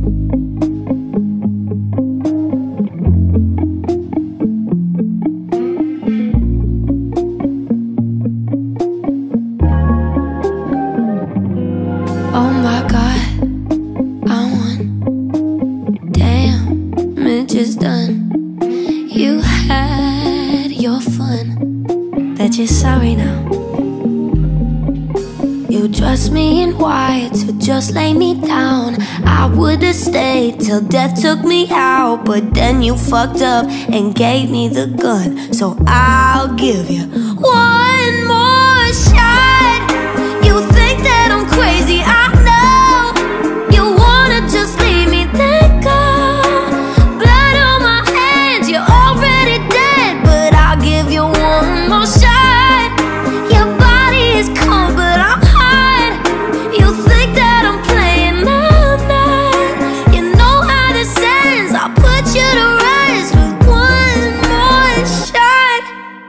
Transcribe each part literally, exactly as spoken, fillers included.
Oh my God, I won. Damage is done. You had your fun, bet you're sorry now. You trust me and wired to just lay me down. I would've stayed till death took me out, but then you fucked up and gave me the gun. So I'll give you one more shot. You think that I'm crazy, I know. You wanna just leave me, then go. Blood on my hands, you're already dead, but I'll give you one more shot. Your body is cold, but I'm hot. You think that I'm playing, I'm not. You know how this ends, I'll put you to rest with one more shot.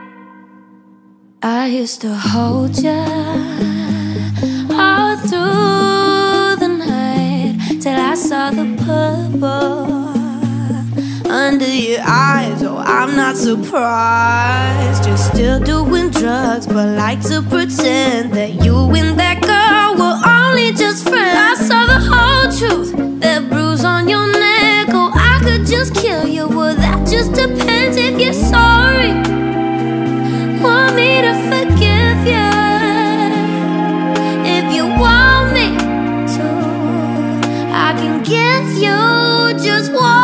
I used to hold ya all through the night, till I saw the purple under your eyes. Oh, I'm not surprised. You're still doing drugs, but like to pretend that you and that girl were only just friends. I saw the whole truth, that bruise on your neck. Oh, I could just kill you, well that just depends if you're sorry. Want me to forgive you? If you want me to, I can give you just one